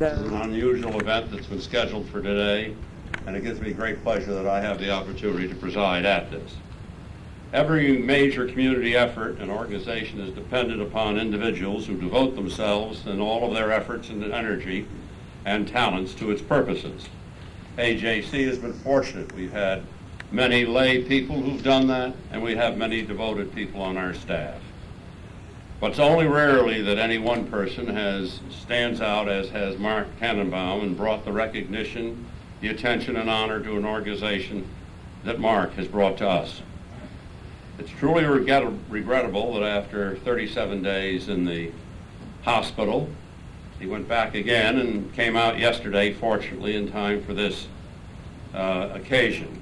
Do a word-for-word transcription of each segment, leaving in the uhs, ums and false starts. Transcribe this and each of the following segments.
This is an unusual event that's been scheduled for today, and it gives me great pleasure that I have the opportunity to preside at this. Every major community effort and organization is dependent upon individuals who devote themselves and all of their efforts and energy and talents to its purposes. A J C has been fortunate. We've had many lay people who've done that, and we have many devoted people on our staff. But it's only rarely that any one person has stands out as has Mark Tannenbaum and brought the recognition, the attention, and honor to an organization that Mark has brought to us. It's truly regret- regrettable that after thirty-seven days in the hospital, he went back again and came out yesterday, fortunately, in time for this uh, occasion.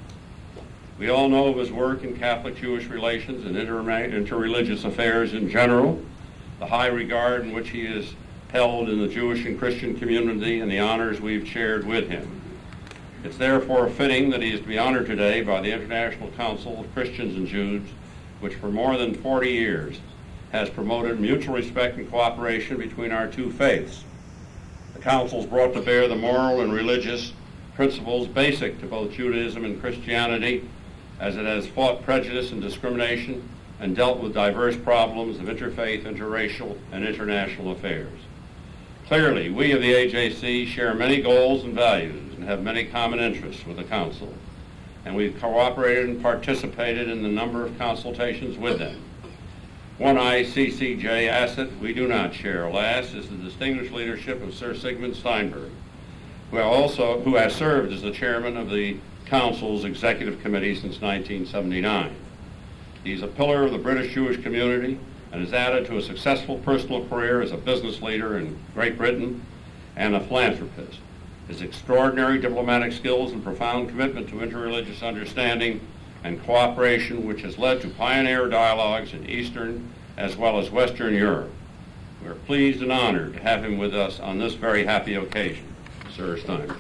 We all know of his work in Catholic-Jewish relations and inter- interreligious affairs in general, the high regard in which he is held in the Jewish and Christian community, and the honors we've shared with him. It's therefore fitting that he is to be honored today by the International Council of Christians and Jews, which for more than forty years has promoted mutual respect and cooperation between our two faiths. The Council's brought to bear the moral and religious principles basic to both Judaism and Christianity, as it has fought prejudice and discrimination and dealt with diverse problems of interfaith, interracial, and international affairs. Clearly, we of the A J C share many goals and values and have many common interests with the Council, and we've cooperated and participated in a number of consultations with them. One I C C J asset we do not share, alas, is the distinguished leadership of Sir Sigmund Steinberg, who also who has served as the chairman of the Council's Executive Committee since nineteen seventy-nine. He's a pillar of the British Jewish community and has added to a successful personal career as a business leader in Great Britain and a philanthropist. His extraordinary diplomatic skills and profound commitment to interreligious understanding and cooperation, which has led to pioneer dialogues in Eastern as well as Western Europe. We're pleased and honored to have him with us on this very happy occasion. Sir Steinberg.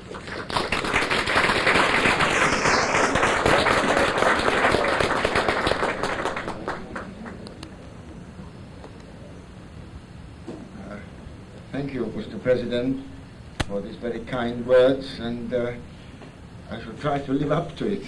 Thank you, Mister President, for these very kind words, and uh, I shall try to live up to it.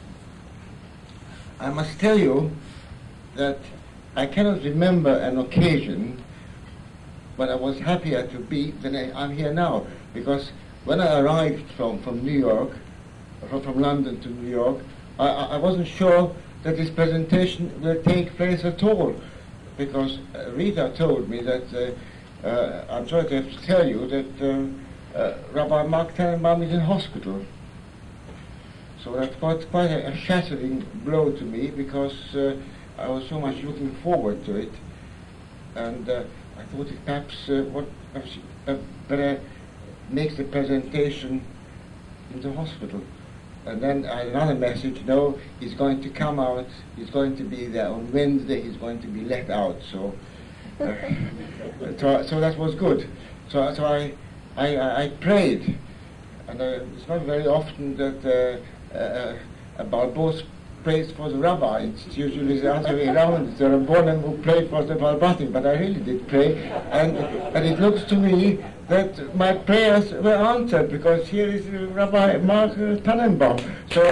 I must tell you that I cannot remember an occasion when I was happier to be than I, I'm here now, because when I arrived from, from New York, from, from London to New York, I, I wasn't sure that this presentation will take place at all, because uh, Rita told me that uh, Uh, I'm sorry to have to tell you that uh, uh, Rabbi Mark Tannenbaum is in hospital. So that's quite, quite a, a shattering blow to me, because uh, I was so much looking forward to it. And uh, I thought it perhaps uh, what perhaps, uh, better makes the presentation in the hospital. And then I had another message, no, he's going to come out, he's going to be there on Wednesday, he's going to be let out. So. Uh, so, so that was good. So, so I, I, I prayed, and uh, it's not very often that uh, uh, a Balbos prays for the rabbi. It's usually the other way around. It's the Rabbonim who pray for the Balbatim. But I really did pray, and and it looks to me that my prayers were answered, because here is uh, Rabbi Mark Tannenbaum. So.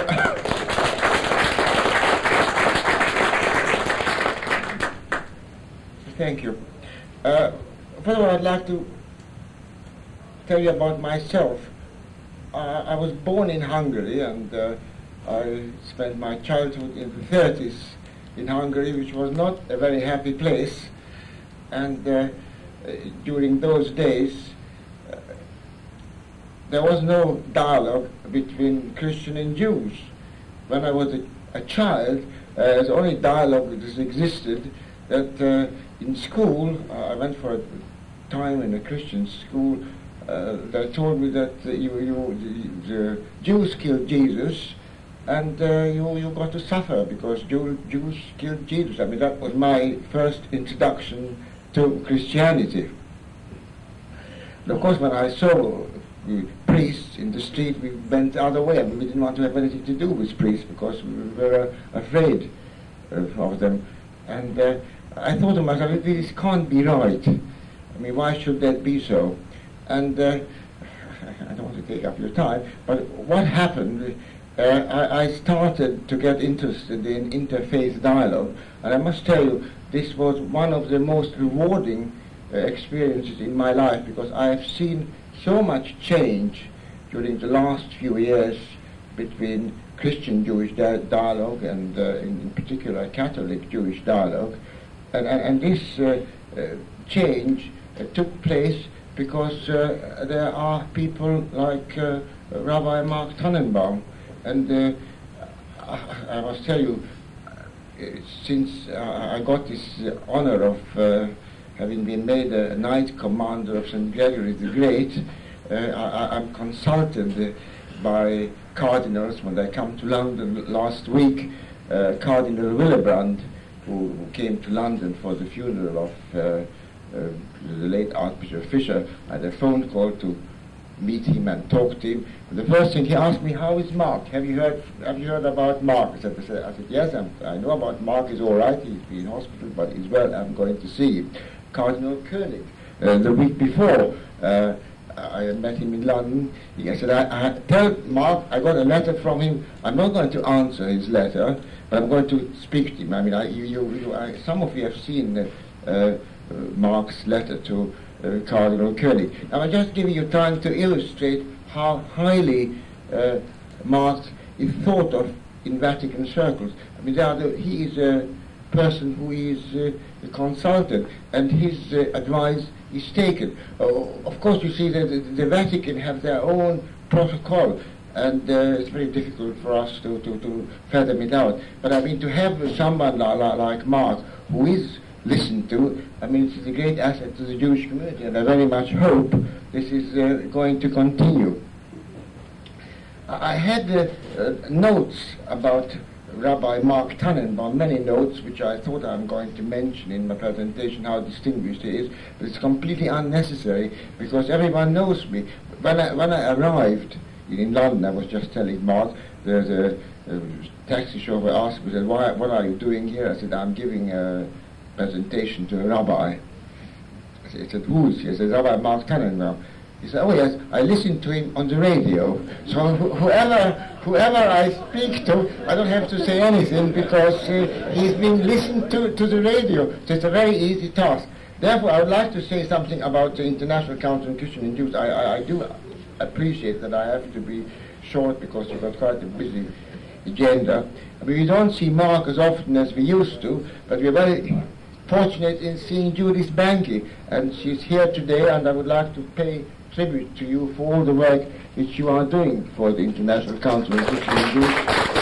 Thank you. Uh, first of all, I'd like to tell you about myself. Uh, I was born in Hungary, and uh, I spent my childhood in the thirties in Hungary, which was not a very happy place. And uh, during those days, uh, there was no dialogue between Christian and Jews. When I was a, a child, uh, the only dialogue that existed that uh, in school, uh, I went for a time in a Christian school. Uh, they told me that uh, you, you, the, the Jews killed Jesus, and uh, you, you got to suffer because Jew, Jews killed Jesus. I mean, that was my first introduction to Christianity. And of course, when I saw uh, priests in the street, we went the other way. I mean, we didn't want to have anything to do with priests because we were uh, afraid of, of them. And uh, I thought to myself, this can't be right. I mean, why should that be so? And uh, I don't want to take up your time, but what happened, uh, I, I started to get interested in interfaith dialogue, and I must tell you, this was one of the most rewarding uh, experiences in my life, because I have seen so much change during the last few years between Christian-Jewish di- dialogue and uh, in, in particular Catholic-Jewish dialogue, and, and, and this uh, uh, change uh, took place because uh, there are people like uh, Rabbi Mark Tannenbaum, and uh, I, I must tell you, uh, since uh, I got this uh, honor of uh, having been made a Knight Commander of Saint Gregory the Great, uh, I, I'm consulted uh, by cardinals when they come to London last week. uh, Cardinal Willebrand, who, who came to London for the funeral of uh, uh, the late Archbishop Fisher. I had a phone call to meet him and talk to him. And the first thing he asked me, "How is Mark? Have you heard? Have you heard about Mark?" I said, I said, I said "Yes, I'm, I know about Mark. He's all right. He's been in hospital, but he's well. I'm going to see him." Cardinal Koenig, uh, the week before, uh, I met him in London. He said, I, I tell Mark, I got a letter from him. I'm not going to answer his letter, but I'm going to speak to him. I mean, I, you, you, you, I, some of you have seen uh, uh, Mark's letter to uh, Cardinal Koenig. Now, I'm just giving you time to illustrate how highly uh, Mark is thought of in Vatican circles. I mean, the, he is a person who is uh, a consultant, and his uh, advice is taken. Uh, of course, you see that the, the Vatican have their own protocol, and uh, it's very difficult for us to, to, to fathom it out. But I mean, to have someone like, like Mark, who is listened to, I mean, it's a great asset to the Jewish community, and I very much hope this is uh, going to continue. I had uh, uh, notes about Rabbi Mark Tannenbaum, many notes which I thought I'm going to mention in my presentation, how distinguished he is, but it's completely unnecessary because everyone knows me. When I, when I arrived in London, I was just telling Mark, there's a, a taxi chauffeur asked me, said, Why, what are you doing here? I said, I'm giving a presentation to a rabbi. I said, I said who's he? I said, Rabbi Mark Tannenbaum. He said, oh yes, I listen to him on the radio. So wh- whoever whoever I speak to, I don't have to say anything because uh, he's been listened to to the radio. So it's a very easy task. Therefore, I would like to say something about the International Council on Christian and Jews. I, I, I do appreciate that I have to be short because you've got quite a busy agenda. I mean, we don't see Mark as often as we used to, but we're very fortunate in seeing Judith Banky, and she's here today, and I would like to pay tribute to you for all the work which you are doing for the International Council on Christian and Jews.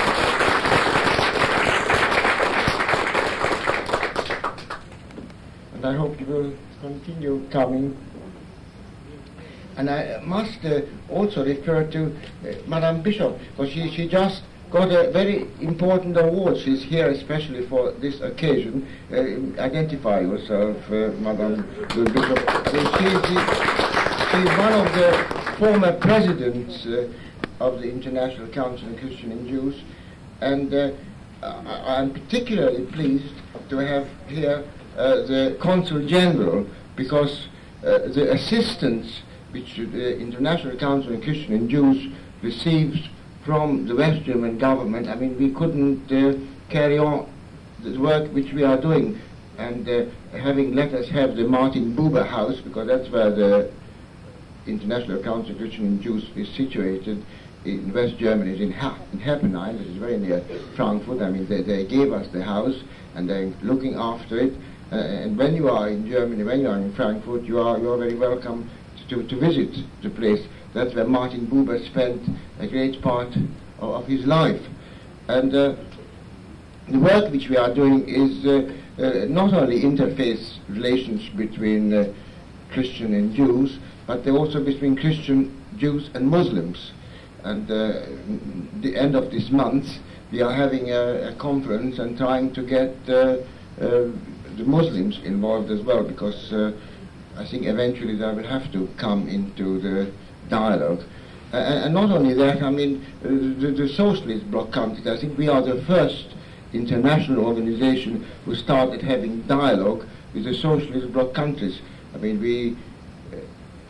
And I hope you will continue coming. And I must uh, also refer to uh, Madame Bishop, because she, she just got a very important award. She's here especially for this occasion. Uh, identify yourself, uh, Madame Bishop. I mean, she's the, She's one of the former presidents uh, of the International Council on Christian and Jews, and uh, I, I'm particularly pleased to have here uh, the Consul General, because uh, the assistance which the International Council on Christian and Jews receives from the West German government, I mean, we couldn't uh, carry on the work which we are doing, and uh, having let us have the Martin Buber House, because that's where the International Council of Christian and Jews is situated in West Germany, is in, ha- in Heppenheim, which is very near Frankfurt. I mean, they, they gave us the house, and they're looking after it. Uh, and when you are in Germany, when you are in Frankfurt, you are you are very welcome to, to visit the place. That's where Martin Buber spent a great part of, of his life. And uh, the work which we are doing is uh, uh, not only interface relations between uh, Christian and Jews, but they're also between Christian, Jews and Muslims. And uh, the end of this month, we are having a, a conference and trying to get uh, uh, the Muslims involved as well, because uh, I think eventually they will have to come into the dialogue. Uh, and not only that, I mean, uh, the, the socialist bloc countries, I think we are the first international organization who started having dialogue with the socialist bloc countries. I mean, we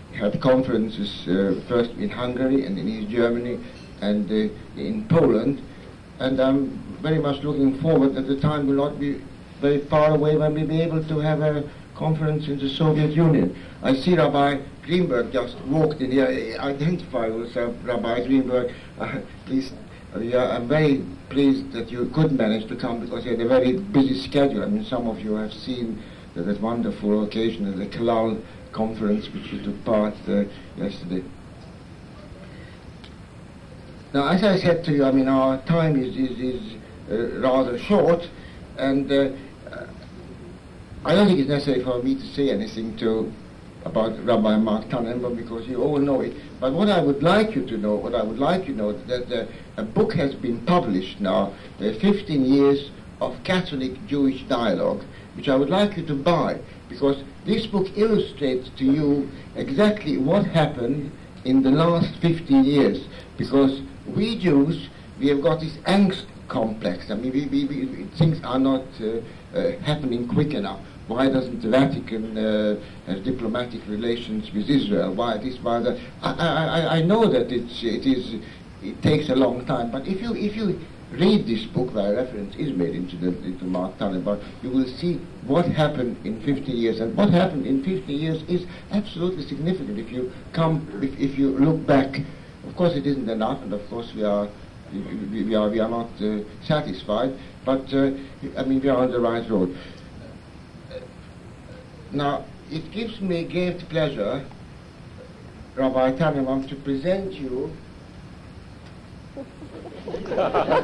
held conferences uh, first in Hungary and in East Germany and uh, in Poland, and I'm very much looking forward that the time will not be very far away when we'll be able to have a conference in the Soviet Union. I see Rabbi Greenberg just walked in here. Identify yourself, Rabbi Greenberg. Uh, please, uh, yeah, I'm very pleased that you could manage to come because you had a very busy schedule. I mean, some of you have seen that, that wonderful occasion at the Kalal conference which you took part uh, yesterday. Now, as I said to you, I mean, our time is, is, is uh, rather short, and uh, I don't think it's necessary for me to say anything to about Rabbi Mark Tannenbaum because you all know it. But what I would like you to know, what I would like you to know, that uh, a book has been published now, uh, fifteen years of Catholic-Jewish dialogue, which I would like you to buy, because this book illustrates to you exactly what happened in the last fifteen years. Because we Jews, we have got this angst complex. I mean, we, we, we, things are not uh, uh, happening quick enough. Why doesn't the Vatican uh, have diplomatic relations with Israel? Why this? Why that? I, I, I know that it's, it is. It takes a long time. But if you if you read this book, where reference is made into the into Mark Tannenbaum, you will see what happened in fifty years. And what happened in fifty years is absolutely significant. If you come, if, if you look back, of course it isn't enough, and of course we are. We, we are we are not uh, satisfied, but uh, I mean we are on the right road. Now, it gives me great pleasure, Rabbi Tannenbaum, to present you the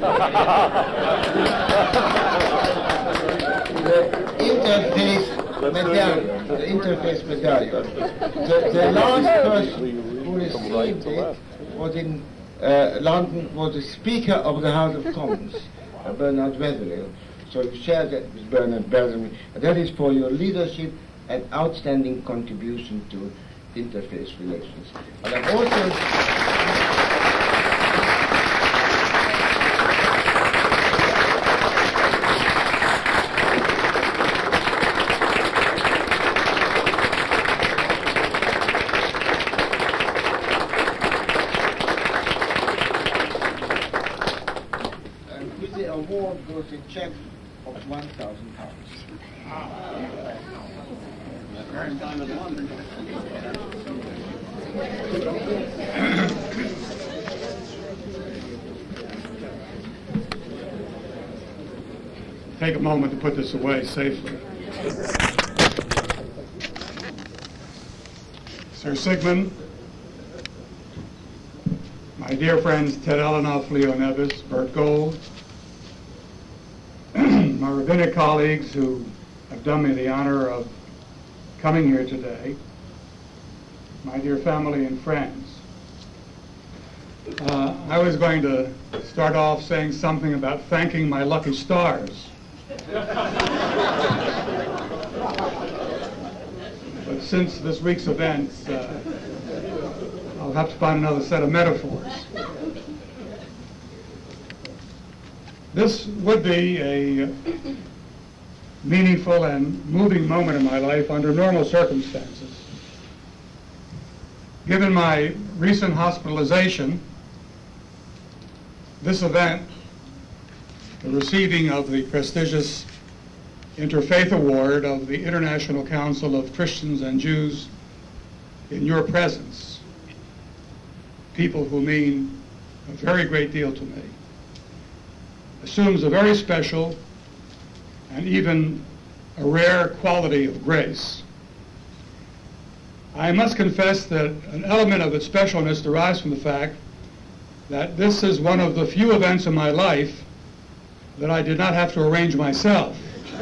interface medallion. The interface medallion. The, the last person who received it was in uh, London, was the Speaker of the House of Commons, uh, Bernard Wetherill. So you share that with Bernard Wetherill. That is for your leadership and outstanding contribution to interface relations. And I'm also and with the award goes a check of one thousand pounds. First time in London. Take a moment to put this away safely. Sir Sigmund, my dear friends Ted Elenoff, Leo Nevis, Bert Gold, my rabbinic colleagues who have done me the honor of coming here today, my dear family and friends. Uh, I was going to start off saying something about thanking my lucky stars. But since this week's events, uh, I'll have to find another set of metaphors. This would be a meaningful and moving moment in my life under normal circumstances. Given my recent hospitalization, this event, the receiving of the prestigious Interfaith Award of the International Council of Christians and Jews in your presence, people who mean a very great deal to me, assumes a very special and even a rare quality of grace. I must confess that an element of its specialness derives from the fact that this is one of the few events in my life that I did not have to arrange myself.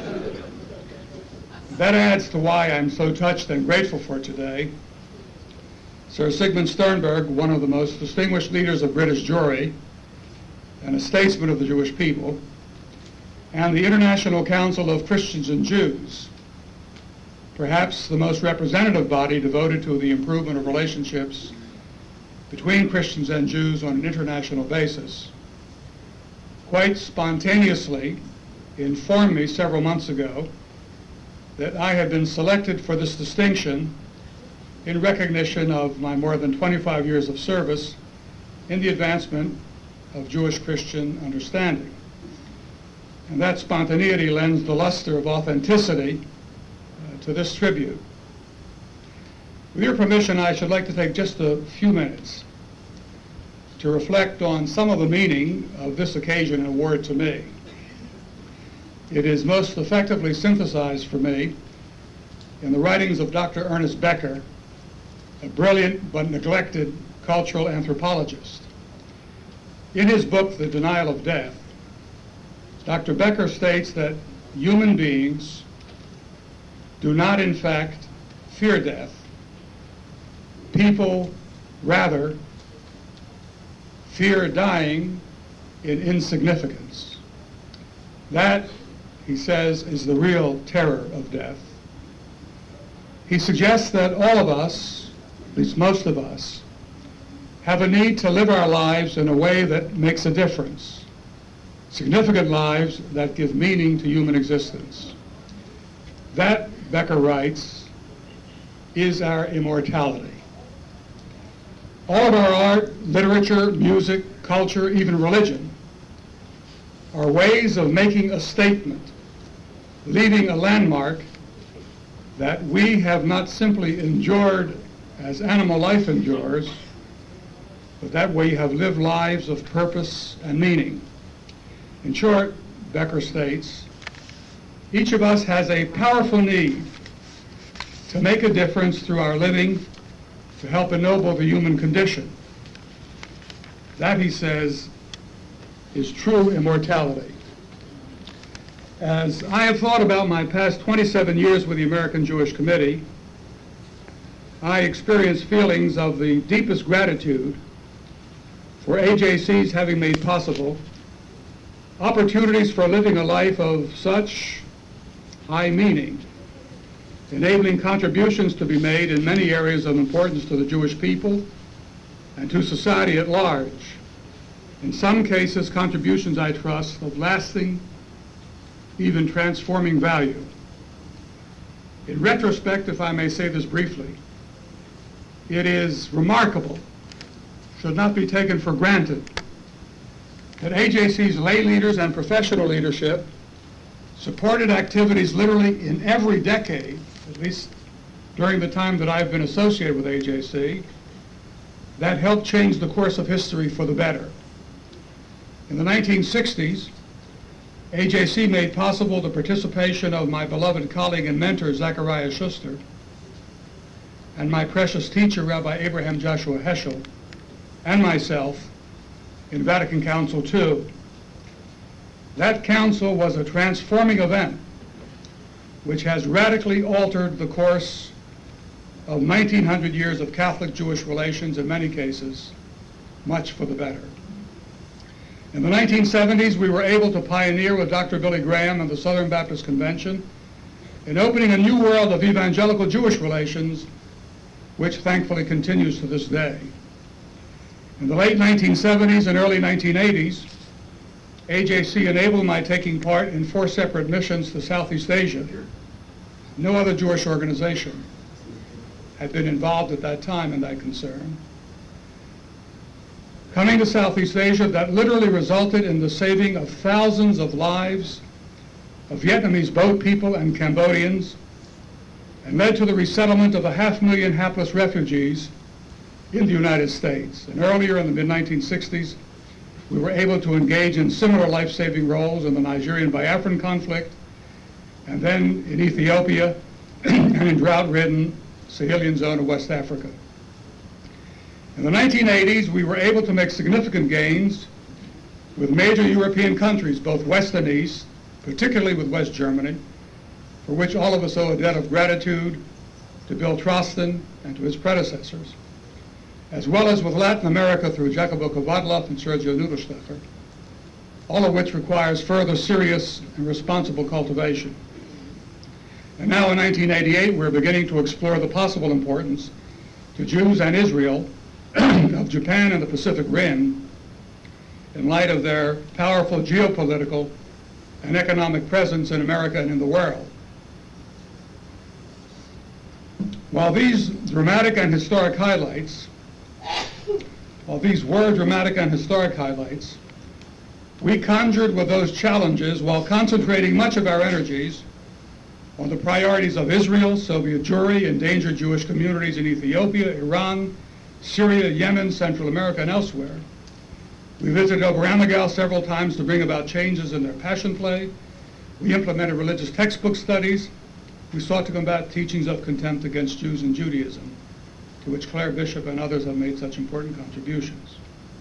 That adds to why I'm so touched and grateful for today. Sir Sigmund Sternberg, one of the most distinguished leaders of British Jewry and a statesman of the Jewish people, and the International Council of Christians and Jews, perhaps the most representative body devoted to the improvement of relationships between Christians and Jews on an international basis, quite spontaneously informed me several months ago that I had been selected for this distinction in recognition of my more than twenty-five years of service in the advancement of Jewish Christian understanding. And that spontaneity lends the luster of authenticity uh, to this tribute. With your permission, I should like to take just a few minutes to reflect on some of the meaning of this occasion and award to me. It is most effectively synthesized for me in the writings of Doctor Ernest Becker, a brilliant but neglected cultural anthropologist. In his book, The Denial of Death, Doctor Becker states that human beings do not, in fact, fear death. People, rather, fear dying in insignificance. That, he says, is the real terror of death. He suggests that all of us, at least most of us, have a need to live our lives in a way that makes a difference, significant lives that give meaning to human existence. That, Becker writes, is our immortality. All of our art, literature, music, culture, even religion, are ways of making a statement, leaving a landmark that we have not simply endured as animal life endures, but that we have lived lives of purpose and meaning. In short, Becker states, each of us has a powerful need to make a difference through our living to help ennoble the human condition. That, he says, is true immortality. As I have thought about my past twenty-seven years with the American Jewish Committee, I experienced feelings of the deepest gratitude for A J C's having made possible opportunities for living a life of such high meaning, enabling contributions to be made in many areas of importance to the Jewish people and to society at large. In some cases, contributions, I trust, of lasting, even transforming value. In retrospect, if I may say this briefly, it is remarkable, should not be taken for granted, that A J C's lay leaders and professional leadership supported activities literally in every decade, at least during the time that I've been associated with A J C, that helped change the course of history for the better. In the nineteen sixties, A J C made possible the participation of my beloved colleague and mentor, Zachariah Schuster, and my precious teacher, Rabbi Abraham Joshua Heschel, and myself in Vatican Council two. That council was a transforming event which has radically altered the course of nineteen hundred years of Catholic-Jewish relations, in many cases, much for the better. In the nineteen seventies, we were able to pioneer with Doctor Billy Graham and the Southern Baptist Convention in opening a new world of evangelical Jewish relations, which thankfully continues to this day. In the late nineteen seventies and early nineteen eighties, A J C enabled my taking part in four separate missions to Southeast Asia. No other Jewish organization had been involved at that time in that concern. Coming to Southeast Asia, that literally resulted in the saving of thousands of lives of Vietnamese boat people and Cambodians, and led to the resettlement of a half million hapless refugees in the United States. And earlier in the mid nineteen sixties, we were able to engage in similar life-saving roles in the Nigerian-Biafran conflict, and then in Ethiopia and in drought-ridden Sahelian zone of West Africa. In the nineteen eighties, we were able to make significant gains with major European countries, both West and East, particularly with West Germany, for which all of us owe a debt of gratitude to Bill Trostin and to his predecessors, as well as with Latin America through Jacobo Kovadlov and Sergio Nudelstefer, all of which requires further serious and responsible cultivation. And now in nineteen eighty-eight, we're beginning to explore the possible importance to Jews and Israel of Japan and the Pacific Rim in light of their powerful geopolitical and economic presence in America and in the world. While these dramatic and historic highlights, while these were dramatic and historic highlights, we conjured with those challenges while concentrating much of our energies on the priorities of Israel, Soviet Jewry, endangered Jewish communities in Ethiopia, Iran, Syria, Yemen, Central America, and elsewhere. We visited Ober Ammergau several times to bring about changes in their passion play. We implemented religious textbook studies. We sought to combat teachings of contempt against Jews and Judaism, to which Claire Bishop and others have made such important contributions.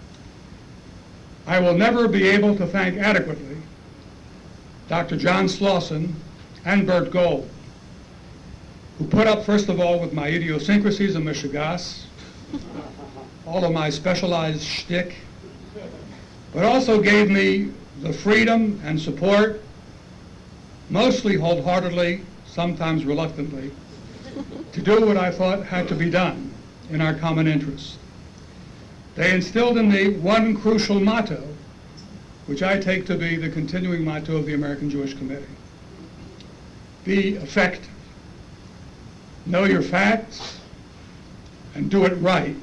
I will never be able to thank adequately Doctor John Slauson and Bert Gold, who put up, first of all, with my idiosyncrasies and mishigas, all of my specialized shtick, but also gave me the freedom and support, mostly wholeheartedly, sometimes reluctantly, to do what I thought had to be done in our common interest. They instilled in me one crucial motto, which I take to be the continuing motto of the American Jewish Committee. Be effective. Know your facts and do it right.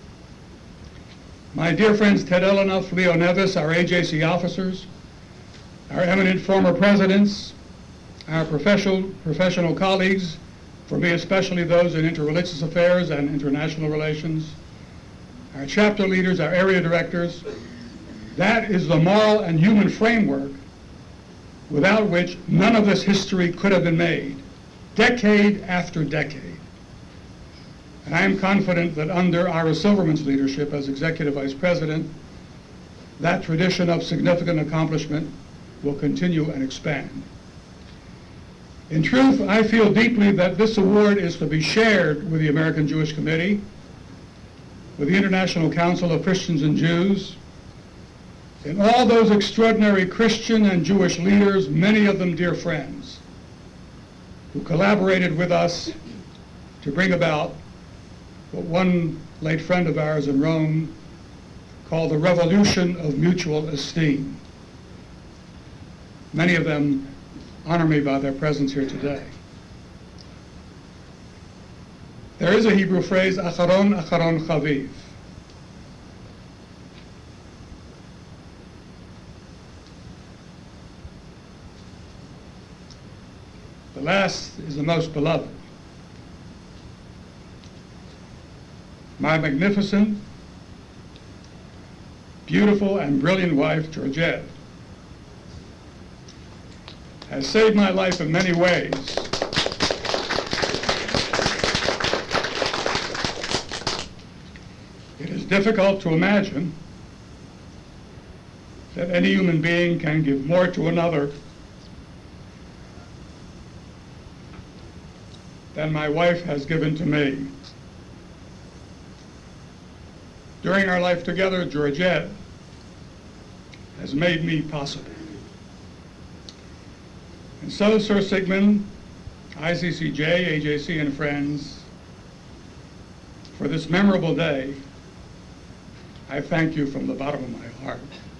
My dear friends Ted Elenoff, Leo Nevis, our A J C officers, our eminent former presidents, our professional, professional colleagues, for me especially those in interreligious affairs and international relations, our chapter leaders, our area directors, that is the moral and human framework without which none of this history could have been made, decade after decade. And I am confident that under Ira Silverman's leadership as Executive Vice President, that tradition of significant accomplishment will continue and expand. In truth, I feel deeply that this award is to be shared with the American Jewish Committee, with the International Council of Christians and Jews, and all those extraordinary Christian and Jewish leaders, many of them dear friends, who collaborated with us to bring about what one late friend of ours in Rome called the revolution of mutual esteem. Many of them honor me by their presence here today. There is a Hebrew phrase, acharon acharon chaviv. The last is the most beloved. My magnificent, beautiful, and brilliant wife, Georgette, has saved my life in many ways. It is difficult to imagine that any human being can give more to another than my wife has given to me. During our life together, Georgette has made me possible. And so, Sir Sigmund, I C C J, A J C, and friends, for this memorable day, I thank you from the bottom of my heart.